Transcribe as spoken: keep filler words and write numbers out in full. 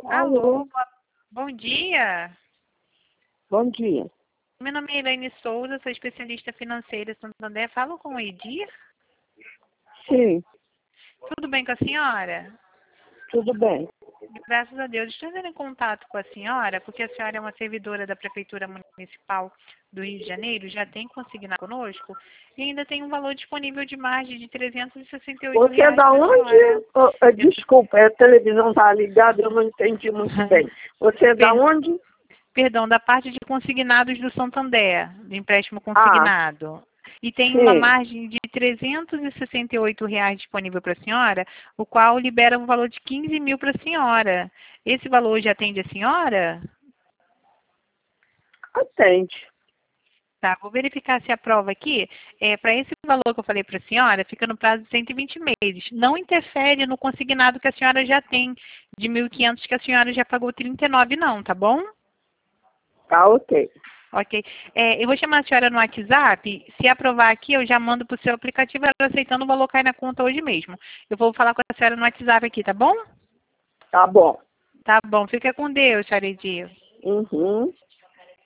Alô, Alô, boa- bom dia. bom dia. Meu nome é Elaine Souza, sou especialista financeira em Santander. Falo com o Edir. Sim, Tudo bem com a senhora? tudo bem. Graças a Deus. Estou entrando em contato com a senhora, porque a senhora é uma servidora da Prefeitura Municipal do Rio de Janeiro, já tem consignado conosco e ainda tem um valor disponível de margem de trezentos e sessenta e oito Você é reais da para a senhora. onde? Oh, eh, desculpa, a televisão está ligada, eu não entendi muito bem. Você é da Per- onde? Perdão, da parte de consignados do Santander, do empréstimo Ah, consignado. E tem uma sim. margem de trezentos e sessenta e oito reais disponível para a senhora, o qual libera um valor de quinze mil para a senhora. Esse valor já atende a senhora? Atende. Tá, vou verificar se a prova aqui, é, para esse valor que eu falei para a senhora, fica no prazo de cento e vinte meses. Não interfere no consignado que a senhora já tem, de mil e quinhentos que a senhora já pagou trinta e nove não, tá bom? Tá ok. Ok. É, eu vou chamar a senhora no WhatsApp. Se aprovar aqui, eu já mando para o seu aplicativo, ela aceitando o valor cai na conta hoje mesmo. Eu vou falar com a senhora no WhatsApp aqui, tá bom? Tá bom. Tá bom. Fica com Deus, senhora Edir. Uhum.